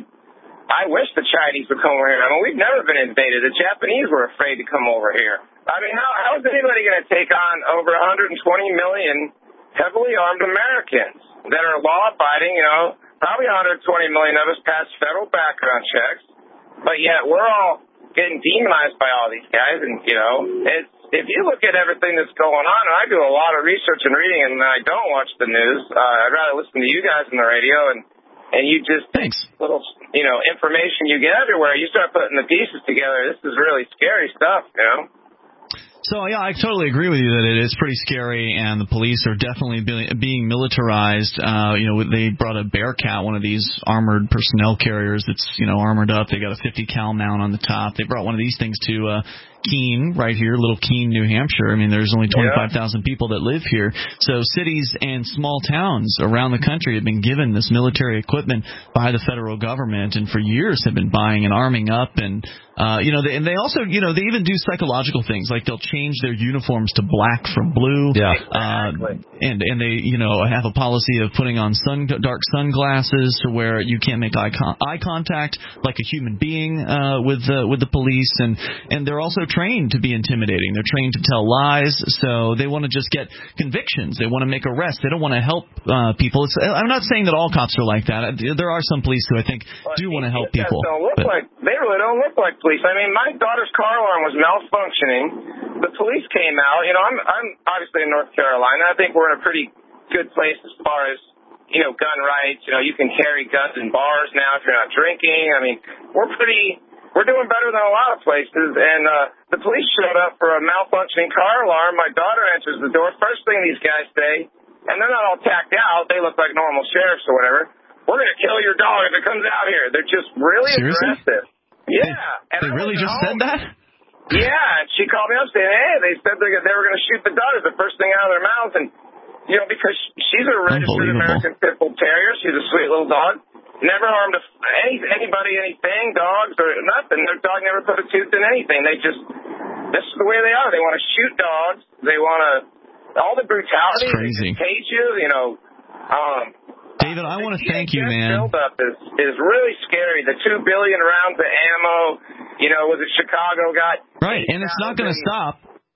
I wish the Chinese would come over here. I mean, we've never been invaded. The Japanese were afraid to come over here. I mean, how, how is anybody going to take on over one hundred twenty million heavily armed Americans that are law-abiding? You know, probably one hundred twenty million of us pass federal background checks, but yet we're all getting demonized by all these guys. And, you know, it's, if you look at everything that's going on, and I do a lot of research and reading, and I don't watch the news. Uh, I'd rather listen to you guys on the radio, and and you just Thanks. little, you know, information you get everywhere. You start putting the pieces together. This is really scary stuff, you know. So, yeah, I totally agree with you that it is pretty scary, and the police are definitely be, being militarized. Uh, you know, they brought a Bearcat, one of these armored personnel carriers that's, you know, armored up. They got a fifty cal mount on the top. They brought one of these things to uh, Keene, right here, little Keene, New Hampshire. I mean, there's only twenty-five thousand people that live here. So cities and small towns around the country have been given this military equipment by the federal government, and for years have been buying and arming up. And, uh, you know, they, and they also, you know, they even do psychological things, like they'll change their uniforms to black from blue. Yeah. Uh, and, and they, you know, have a policy of putting on sun, dark sunglasses to where you can't make eye, con- eye contact like a human being uh, with, uh, with the police. And, and they're also trained to be intimidating. They're trained to tell lies, so they want to just get convictions. They want to make arrests. They don't want to help uh, people. It's, I'm not saying that all cops are like that. There are some police who I think well, do want to help people. Don't look but, like, they really don't look like police. I mean, my daughter's car alarm was malfunctioning. The police came out. You know, I'm, I'm obviously in North Carolina. I think we're in a pretty good place as far as, you know, gun rights. You know, you can carry guns in bars now if you're not drinking. I mean, we're pretty... We're doing better than a lot of places, and uh, the police showed up for a malfunctioning car alarm. My daughter answers the door. First thing these guys say, and they're not all tacked out. They look like normal sheriffs or whatever. We're going to kill your dog if it comes out here. They're just really Seriously? aggressive. Yeah. They, and they really just home. said that? Yeah, and she called me up saying, hey, they said they, they were going to shoot the dog. The first thing out of their mouths. And, you know, because she's a registered American Pit Bull Terrier. She's a sweet little dog. Never harmed a, any, anybody, anything, dogs or nothing. Their dog never put a tooth in anything. They just, this is the way they are. They want to shoot dogs. They want to, all the brutality. That's crazy. They cage you, you know. Um, David, I want to thank you, man. Buildup is, is really scary. The two billion rounds of ammo, you know, was it Chicago got? Right, and it's not going to stop.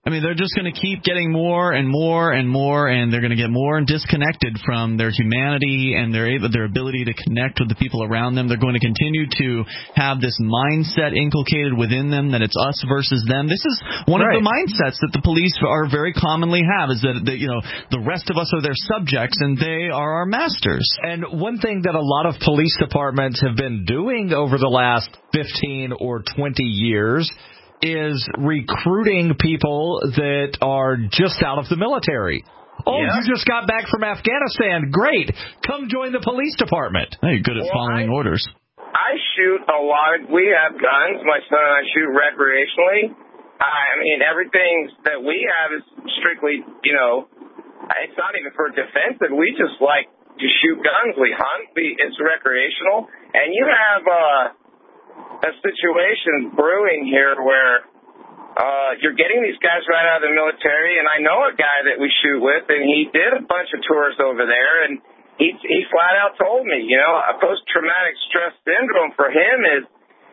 I mean, they're just going to keep getting more and more and more, and they're going to get more disconnected from their humanity and their their ability to connect with the people around them. They're going to continue to have this mindset inculcated within them that it's us versus them. This is one right. of the mindsets that the police are very commonly have, is that, that, you know, the rest of us are their subjects and they are our masters. And one thing that a lot of police departments have been doing over the last fifteen or twenty years is recruiting people that are just out of the military. Oh, yeah. You just got back from Afghanistan. Great. Come join the police department. Hey, you're good at well, following I, orders. I shoot a lot. We have guns. My son and I shoot recreationally. I mean, everything that we have is strictly, you know, it's not even for defensive. We just like to shoot guns. We hunt. We, it's recreational. And you have... uh a situation brewing here where uh, you're getting these guys right out of the military, and I know a guy that we shoot with, and he did a bunch of tours over there, and he he flat out told me, you know, a post-traumatic stress syndrome for him is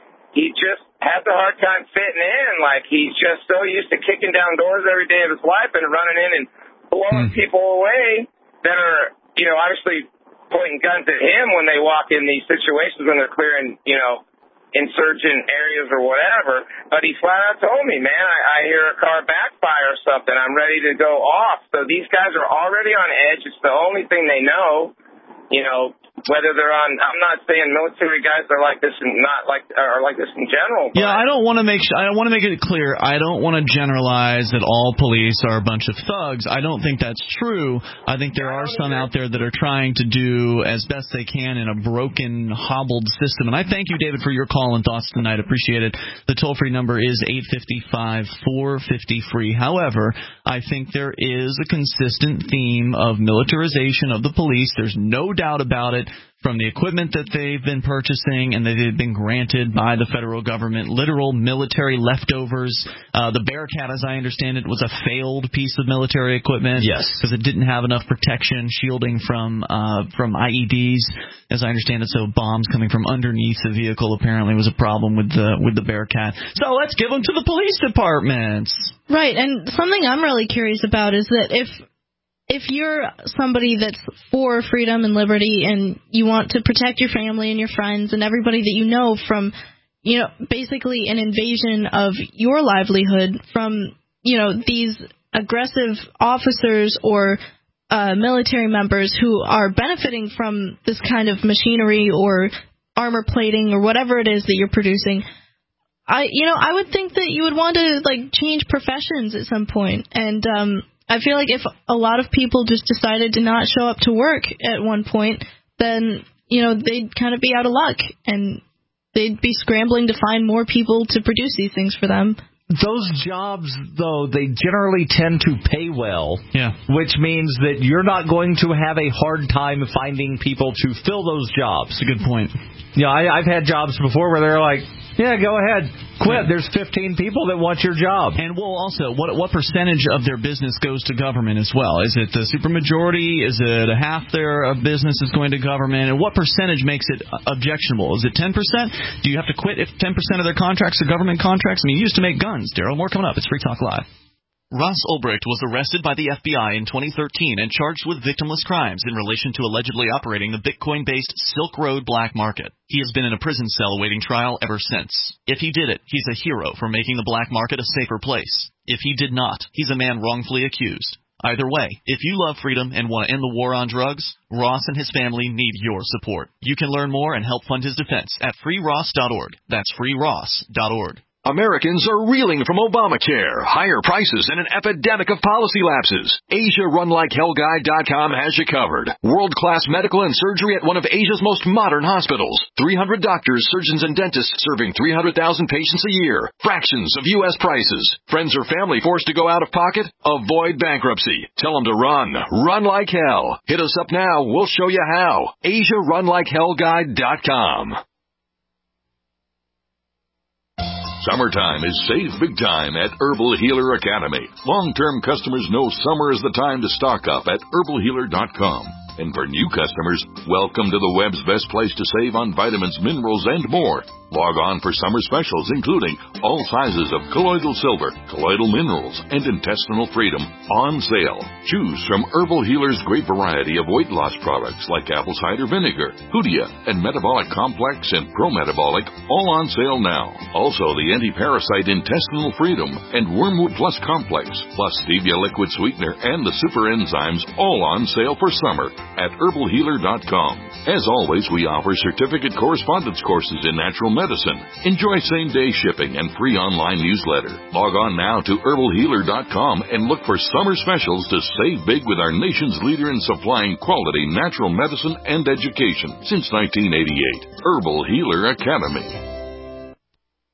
he just has a hard time fitting in. Like, he's just so used to kicking down doors every day of his life and running in and blowing hmm. people away that are, you know, obviously pointing guns at him when they walk in these situations when they're clearing, you know, insurgent areas or whatever, but he flat out told me, man, I, I hear a car backfire or something, I'm ready to go off. So these guys are already on edge. It's the only thing they know, you know, whether they're on, I'm not saying military guys are like this and not like, are like this in general. But yeah, I don't want to make, I want to make it clear, I don't want to generalize that all police are a bunch of thugs. I don't think that's true. I think there are some out there that are trying to do as best they can in a broken, hobbled system. And I thank you, David, for your call and thoughts tonight. Appreciate it. The toll-free number is eight five five, four five zero, free. However, I think there is a consistent theme of militarization of the police. There's no doubt about it. From the equipment that they've been purchasing and that they've been granted by the federal government, literal military leftovers. Uh, the Bearcat, as I understand it, was a failed piece of military equipment. Yes. Because it didn't have enough protection, shielding from uh, from I E Ds, as I understand it. So bombs coming from underneath the vehicle apparently was a problem with the, with the Bearcat. So let's give them to the police departments. Right, and something I'm really curious about is that if... If you're somebody that's for freedom and liberty and you want to protect your family and your friends and everybody that you know from, you know, basically an invasion of your livelihood from, you know, these aggressive officers or uh, military members who are benefiting from this kind of machinery or armor plating or whatever it is that you're producing, I, you know, I would think that you would want to, like, change professions at some point. And, um... I feel like if a lot of people just decided to not show up to work at one point, then, you know, they'd kind of be out of luck, and they'd be scrambling to find more people to produce these things for them. Those jobs, though, they generally tend to pay well, yeah. which means that you're not going to have a hard time finding people to fill those jobs. That's a good point. Yeah, you know, I, I've had jobs before where they're like, yeah, go ahead. Quit. There's fifteen people that want your job. And, well, also, what what percentage of their business goes to government as well? Is it the supermajority? Is it a half their business is going to government? And what percentage makes it objectionable? Is it ten percent? Do you have to quit if ten percent of their contracts are government contracts? I mean, you used to make guns, Daryl. More coming up. It's Free Talk Live. Ross Ulbricht was arrested by the F B I in twenty thirteen and charged with victimless crimes in relation to allegedly operating the Bitcoin-based Silk Road black market. He has been in a prison cell awaiting trial ever since. If he did it, he's a hero for making the black market a safer place. If he did not, he's a man wrongfully accused. Either way, if you love freedom and want to end the war on drugs, Ross and his family need your support. You can learn more and help fund his defense at free ross dot org. That's free ross dot org. Americans are reeling from Obamacare, higher prices, and an epidemic of policy lapses. Asia Run Like Hell Guide dot com has you covered. World-class medical and surgery at one of Asia's most modern hospitals. three hundred doctors, surgeons, and dentists serving three hundred thousand patients a year. Fractions of U S prices. Friends or family forced to go out of pocket? Avoid bankruptcy. Tell them to run. Run like hell. Hit us up now. We'll show you how. Asia Run Like Hell Guide dot com. Summertime is save big time at Herbal Healer Academy. Long-term customers know summer is the time to stock up at herbal healer dot com. And for new customers, welcome to the web's best place to save on vitamins, minerals, and more. Log on for summer specials, including all sizes of colloidal silver, colloidal minerals, and intestinal freedom on sale. Choose from Herbal Healer's great variety of weight loss products like apple cider vinegar, Hoodia, and Metabolic Complex and Pro-Metabolic, all on sale now. Also, the anti-parasite intestinal freedom and Wormwood Plus Complex, plus Stevia liquid sweetener and the super enzymes, all on sale for summer at herbal healer dot com. As always, we offer certificate correspondence courses in natural medicine. Enjoy same-day shipping and free online newsletter. Log on now to herbal healer dot com and look for summer specials to save big with our nation's leader in supplying quality natural medicine and education since nineteen eighty-eight. Herbal Healer Academy.